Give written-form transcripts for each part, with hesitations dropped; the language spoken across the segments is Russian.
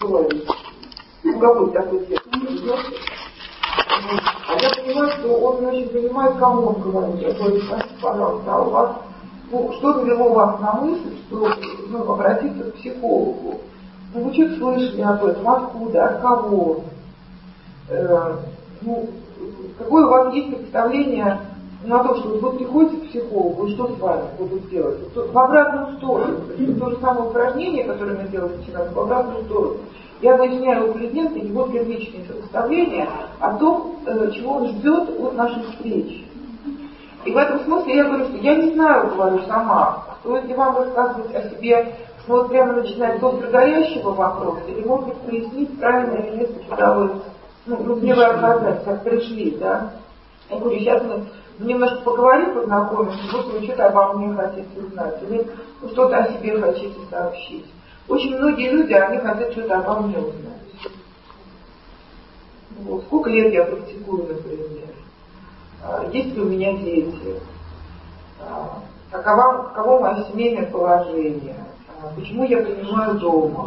человек. Ну, какой такой текст? А я понимаю, что он, значит, понимает, кому он говорит. Я говорю, скажите, пожалуйста, а у вас, ну, что навело вас на мысль, что, ну, обратиться к психологу? Ну, вы что-то слышали об этом? Откуда? От кого? Ну, какое у вас есть представление на то, что вы приходите к психологу, и что с вами будут делать? В обратную сторону. То же самое упражнение, которое мы делали вчера, в обратную сторону. Я выясняю у клиента его первичные представления о том, чего он ждет от нашей встречи. И в этом смысле я говорю, что я не знаю, говорю сама, стоит ли вам рассказывать о себе, ну вот прямо начинать с острогорящего вопроса, или может быть прояснить правильное ли место, куда вы, ну где вы оказались, как пришли, да? Я говорю, сейчас мы немножко поговорим, познакомимся, вот вы что-то обо мне хотите узнать, или ну, что-то о себе хотите сообщить. Очень многие люди, они хотят что-то обо мне узнать. Вот. Сколько лет я практикую, например? Есть ли у меня дети? Каково мое семейное положение? Почему я принимаю дома?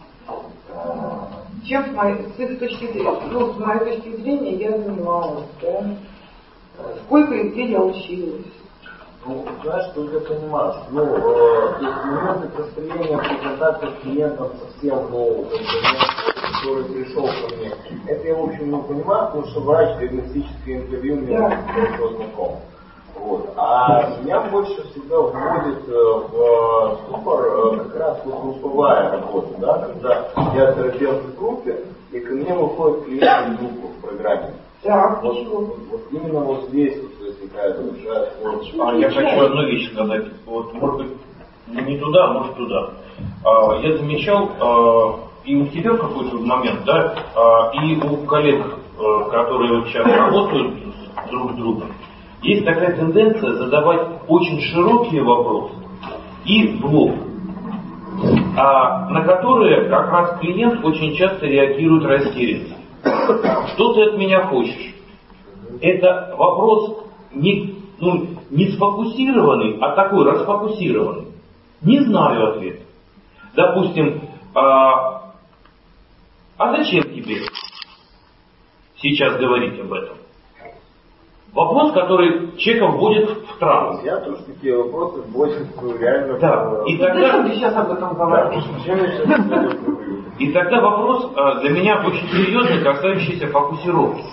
Чем с моей точки зрения я занималась? Да? Сколько и где я училась? Ну, знаешь, что я понимаю, что моменты построения при контакте с клиентом совсем нового, который пришел ко мне, это я, в общем, не понимаю, потому что врач диагностическое интервью мне хорошо знаком. Вот. А меня больше всегда вводит в ступор как раз вот групповая работа, да, когда я терапевт в группе, и ко мне выходит клиент в группу в программе. Да, вот именно вот здесь вот возникает большая сложность. Я хочу одну вещь сказать. Вот, может быть, не туда, может туда. Я замечал, и у тебя в какой-то момент, да, и у коллег, которые вот сейчас работают друг с другом, есть такая тенденция задавать очень широкие вопросы и в лоб, на которые как раз клиент очень часто реагирует растерянно. Что ты от меня хочешь? Это вопрос не сфокусированный, а такой расфокусированный. Не знаю ответа. Допустим, а зачем тебе сейчас говорить об этом? Вопрос, который человека вводит в транс. Я тоже такие вопросы больше реально... Да. И тогда... ты сейчас об этом говоришь? И тогда вопрос для меня очень серьезный, касающийся фокусировки.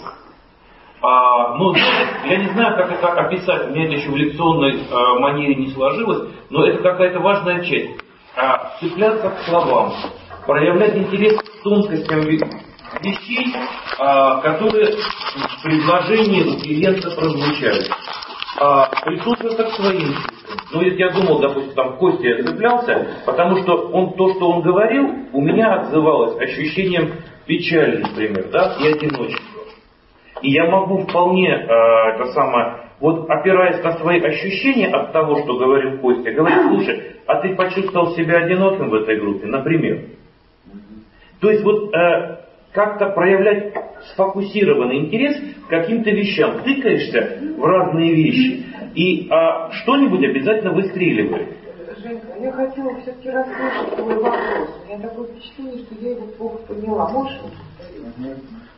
Я не знаю, как это описать, у меня это еще в лекционной манере не сложилось, но это какая-то важная часть. Цепляться к словам, проявлять интерес к тонкостям вещей, которые в предложении у клиента прозвучали. Прислушиваться к своим чувствам. Ну, если я думал, допустим, там Костя я цеплялся, потому что то, что он говорил, у меня отзывалось ощущением печали, например, да, и одиночества. И я могу вполне, опираясь на свои ощущения от того, что говорил Костя, говорить, слушай, а ты почувствовал себя одиноким в этой группе, например. То есть как-то проявлять сфокусированный интерес к каким-то вещам. Тыкаешься в разные вещи, и что-нибудь обязательно выстреливает. Женька, я хотела все-таки расслышать твой вопрос. У меня такое впечатление, что я его плохо поняла. Можешь повторить?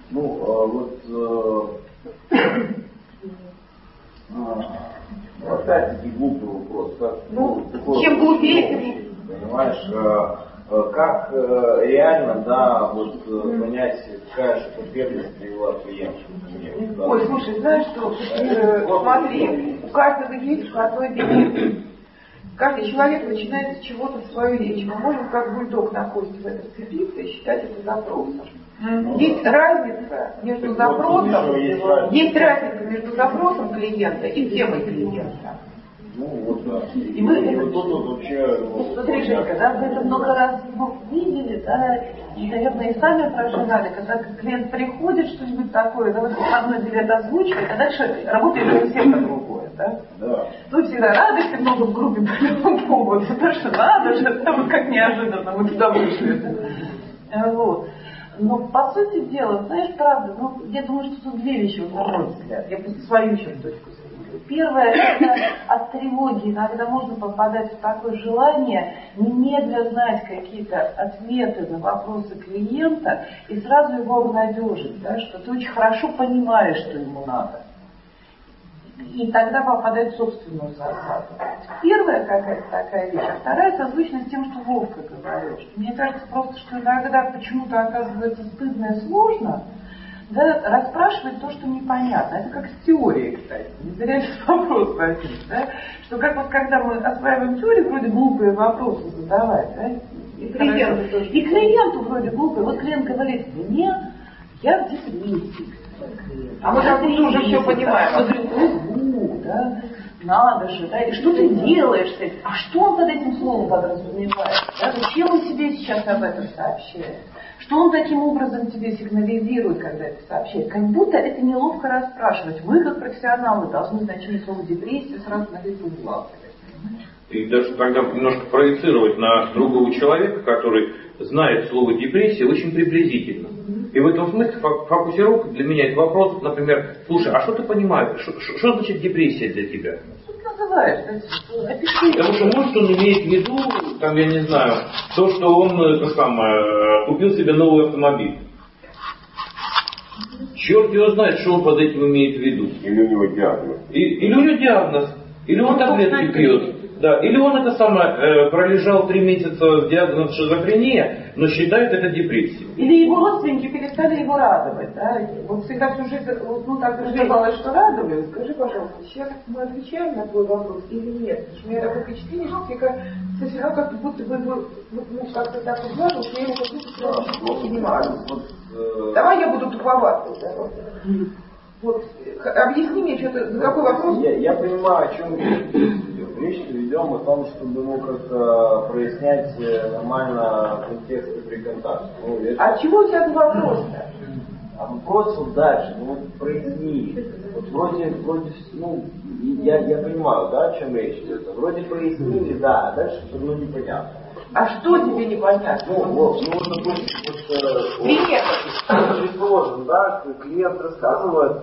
Опять-таки глупый вопрос. Чем глупее, тем... Понимаешь, как реально, понять, какая же потребность привела клиента ко мне. Ой, слушай, знаешь что, смотри, у каждого есть входной билет. Каждый человек начинает с чего-то свою речь. Мы можем, как бульдог на кости в это вцепиться и считать это запросом. Есть разница между запросом, есть разница между запросом клиента и темой клиента. И мы Смотри, Женька, да, вы это много раз видели, да, и, наверное, и сами проживали, когда клиент приходит, что-нибудь такое, да, вот одно билет озвучивает, а дальше работает совсем по-другое, да? Да. Тут всегда радости много в группе по любому поводу, потому что надо же, там как неожиданно мы туда вышли. Вот. Но по сути дела, знаешь, правда, я думаю, что тут две вещи, на мой взгляд, я просто свою еще точку зрения Первое, это от тревоги. Иногда можно попадать в такое желание немедля знать какие-то ответы на вопросы клиента и сразу его обнадежить, да, что ты очень хорошо понимаешь, что ему надо. И тогда попадает в собственную засаду. Первая какая-то такая вещь, а вторая созвучна с тем, что Вовка говорил. Что мне кажется просто, что иногда почему-то оказывается стыдно и сложно, да, расспрашивать то, что непонятно. Это как с теорией, кстати. Не зря этот вопрос возник, да? Что как вот когда мы осваиваем теорию, вроде глупые вопросы задавать, да? И клиенту вроде глупые. Вот клиент говорит, мне, я в депрессии. А мы как будто уже все понимаем. Мы говорим, да, надо же, да, и что ты делаешь с этим? А что он под этим словом подразумевает? Да? Зачем он тебе сейчас об этом сообщает? Что он таким образом тебе сигнализирует, когда это сообщает? Как будто это неловко расспрашивать. Мы, как профессионалы, должны значение слова депрессия сразу на вид угла. И даже тогда немножко проецировать на другого человека, который знает слово депрессия очень приблизительно. И в этом смысле фокусировка для меня это вопрос, например, слушай, а что ты понимаешь? Что значит депрессия для тебя? Что ты называешь? Потому что может он имеет в виду, там, я не знаю, то, что он купил себе новый автомобиль. Черт его знает, что он под этим имеет в виду. Или у него диагноз. Или у него диагноз. Или он таблетки пьет. Да, или он пролежал 3 месяца с диагнозом шизофрения, но считает это депрессией. Или его родственники перестали его радовать, да? Вот всегда всю жизнь, так казалось, что радовали. Скажи, пожалуйста, сейчас мы отвечаем на твой вопрос или нет? Потому что у меня такое впечатление, что ты все равно как будто бы как-то так изложил, что я его как будто не понимаю. Давай я буду туповатой, да? Вот, объясни мне, что-то, какой вопрос? Я понимаю, о чем речь ведем, о том, чтобы как-то прояснять нормально контексты при контакте. А чего у тебя за вопрос-то? А вопрос вот дальше, проясни. Вот вроде, я понимаю, да, о чем речь идет. Вроде прояснили, да, а дальше все равно непонятно. А что тебе непонятно? Допустим, предположим, да, клиент рассказывает,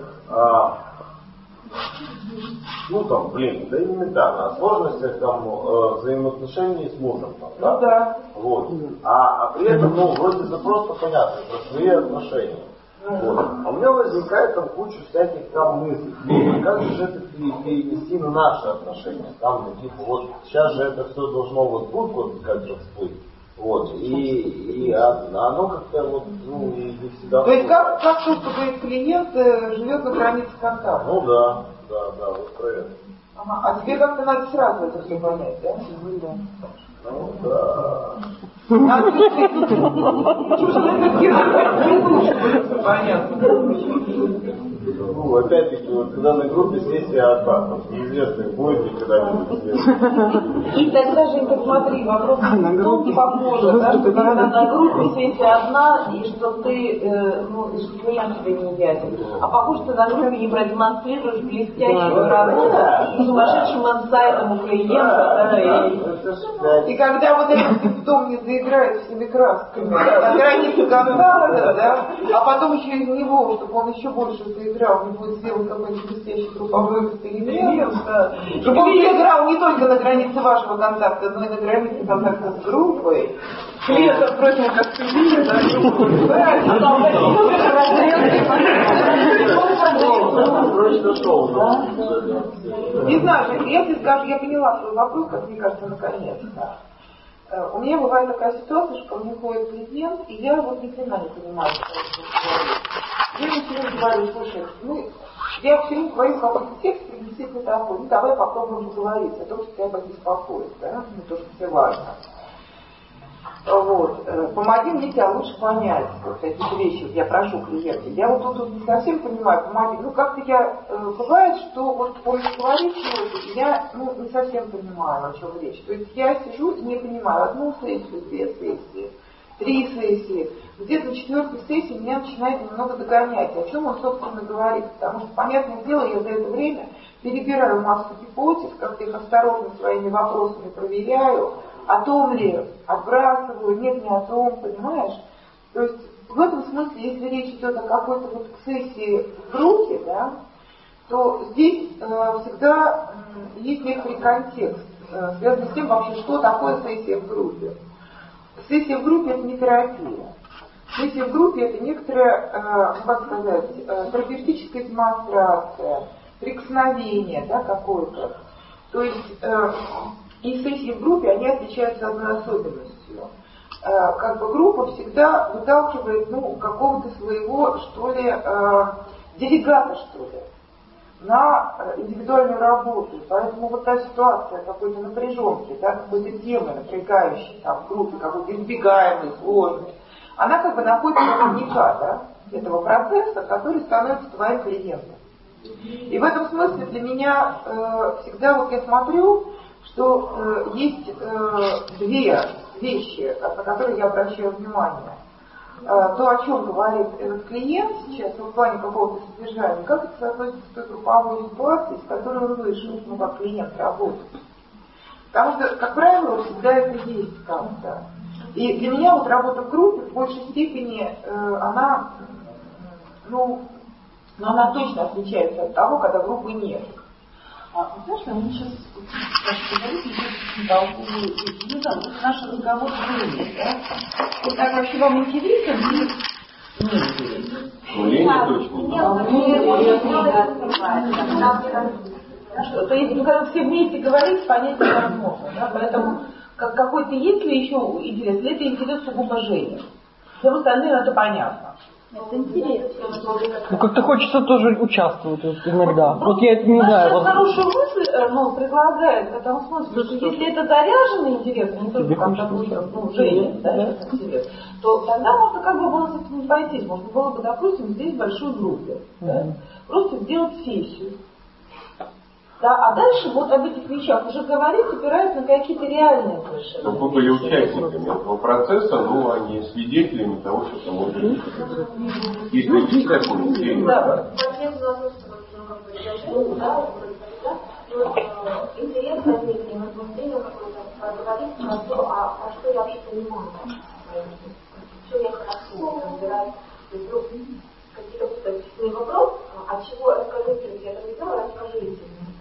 да элементарно, о сложностях взаимоотношений с мужем, да? Ну да. Вот. А при этом, вроде запрос понятный про свои отношения. Вот. А у меня возникает куча всяких мыслей. Как же это перенести на наши отношения? Сейчас же это все должно как-то всплыть. Вот. И оно как-то не всегда. То есть как то, что говорит клиент, живет на границе контакта? Ну да, вот про это. Ага. А тебе как-то надо сразу это все понять, да? Ну да. Опять-таки, когда на группе сессия одна, неизвестно, будет никогда-нибудь. И тогда, Женька, смотри, вопрос в том похоже, да, что на группе сессия одна, и что ты, что клиент тебе не ясен. А похоже, ты на группе не продемонстрируешь блестящую работу с сумасшедшим инсайтом у клиента, да, и когда вот этот симптом не заиграет всеми красками на границе контакта, да, а потом еще из него, чтобы он еще больше заиграл, не будет сделать какой-нибудь блестящий групповой эксперимент, да, чтобы он заиграл не только на границе вашего контакта, но и на границе контакта с группой. Клиент против как клиент, не знаю, я тебе скажу, я поняла свой вопрос, как мне кажется, наконец-то. У меня бывает такая ситуация, что ко мне ходит клиент, и я ни хрена не понимаю, что он говорит. Я ему все время говорю, слушай, я все время говорю какой-то текст, приблизительно такой, давай попробуем поговорить о том, что тебя беспокоит, да, то, что тебе важно. Вот, помоги мне тебя лучше понять вот эти вещи, я прошу клиента. Я тут не совсем понимаю, помоги. Как-то бывает, что он говорит чего-то, и я не совсем понимаю, о чем речь. То есть я сижу и не понимаю, 1 сессию, 2 сессии, 3 сессии. Где-то на 4-й сессии меня начинает немного догонять, о чем он, собственно, говорит. Потому что, понятное дело, я за это время перебираю массу гипотез, как-то их осторожно своими вопросами проверяю, о том ли отбрасываю, нет, не о том, понимаешь? То есть в этом смысле, если речь идет о какой-то сессии в группе, да, то здесь всегда есть некоторый контекст, связанный с тем вообще, что такое сессия в группе. Сессия в группе – это не терапия. Сессия в группе – это некоторая, как сказать, терапевтическая демонстрация, прикосновение, да, какое-то. То есть и сессии в группе, они отличаются одной особенностью. Как бы группа всегда выталкивает, какого-то своего, что ли, делегата, что ли, на индивидуальную работу. Поэтому вот та ситуация какой-то напряженки, да, какой-то темы напрягающей там, в группе, какой-то избегаемой, сложной, она как бы находится проводника, да, этого процесса, который становится твоим клиентом. И в этом смысле для меня всегда вот я смотрю, что есть две вещи, на которые я обращаю внимание. То, о чем говорит этот клиент сейчас, в плане какого-то содержания, как это соотносится с той групповой ситуацией, с которой он вышел, как клиент работает. Потому что, как правило, всегда это есть как-то. И для меня вот работа в группе в большей степени, она точно отличается от того, когда группы нет. Знаешь, мы сейчас говорите, наш разговор длинный, да? Вот так вообще вам интересно? Не интересно. То есть, когда все вместе говорить, понять невозможно, да? Поэтому какой-то есть ли еще интерес? Или это интерес сугубо Жене? Всем остальным это понятно. Это интересно. Как-то хочется тоже участвовать иногда. Вот я это не знаю. Вот хорошую мысль предлагает в этом смысле, что если это заряженный интерес, не только как допустим, Женя, да, интерес, то тогда можно как бы было с этим не пойти. Можно было бы, допустим, здесь в большой группе. Да, просто сделать сессию. Да, а дальше вот об этих вещах уже говорить, опираясь на какие-то реальные совершенно. Чтобы вы были участниками этого процесса, но не свидетелями того, что там может быть. Если есть такое мнение. Да. Интерес возник, возбуждение какое-то, поговорить про то, а что я вообще понимаю, что я хорошо разбираюсь. Какие-то специфичные вопросы, от чего расскажите, если я это не знала, расскажите.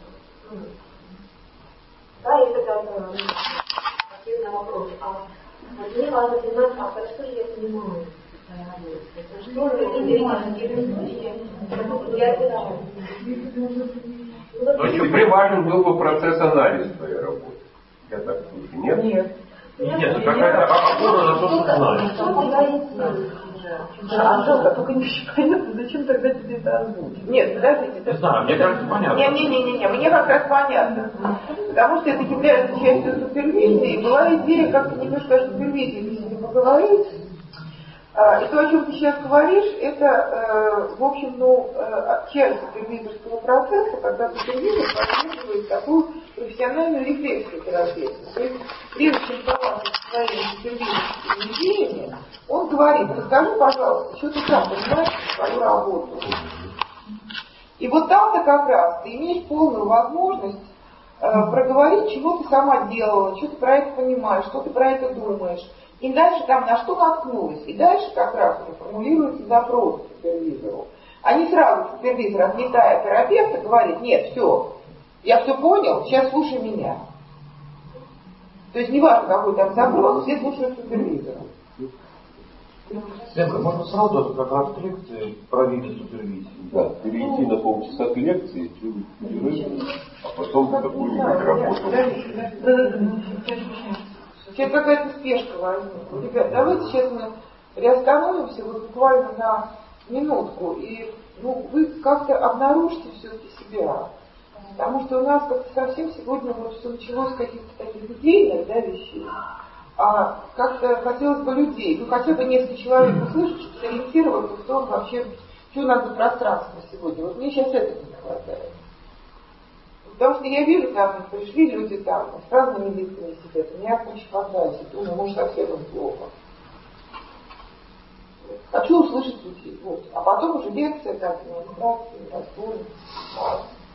Да, и тогда ответ на вопрос. Мне важно понимать, что же я понимаю. Что же интересно, я опираю. То есть тебе важен был бы процесс анализа твоей работы. Я так слышу, нет? Нет. Нет, какая-то опора на то, что знаешь. Анжелка, только не очень понятно, зачем тогда тебе это озвучить? Нет, подождите. Не знаю, мне кажется, понятно. Не, мне как раз понятно. Потому что это является частью супервизии. И была идея как-то немножко о супервизии с ними поговорить. И то, о чем ты сейчас говоришь, это, в общем, часть супервизорского процесса, когда супервизор поддерживает такую профессиональную рефлексию терапевта. То есть, прежде чем согласиться со своими супервизорскими идеями, он говорит: расскажи, пожалуйста, что ты сам понимаешь свою работу. И вот там-то как раз ты имеешь полную возможность проговорить, чего ты сама делала, что ты про это понимаешь, что ты про это думаешь. И дальше там на что наткнулась. И дальше как раз формулируется запрос к супервизору. А не сразу супервизор, отметая терапевта, говорит: нет, все, я все понял, сейчас слушай меня. То есть неважно, какой там запрос, все слушают супервизора. Ленка, можно сразу как раз к лекции про виды супервизии? Да, перейти на полчаса к лекции, а потом какую-нибудь работу. Сейчас какая-то спешка возникла. Ребят, давайте сейчас мы приостановимся вот буквально на минутку. И вы как-то обнаружите все-таки себя. Потому что у нас как-то совсем сегодня все началось с каких-то таких идейных вещей. А как-то хотелось бы людей, хотя бы несколько человек услышать, чтобы сориентироваться в том вообще, что у нас за пространство сегодня. Вот мне сейчас этого не хватает. Потому что я вижу, там пришли люди там с разными лицами сидят, у меня куча фантазий, думаю, может совсем им плохо. Хочу услышать людей. Вот. А потом уже лекция, так, демонстрация, разборы.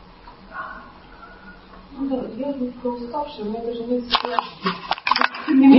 Я не уставшая, у меня даже нет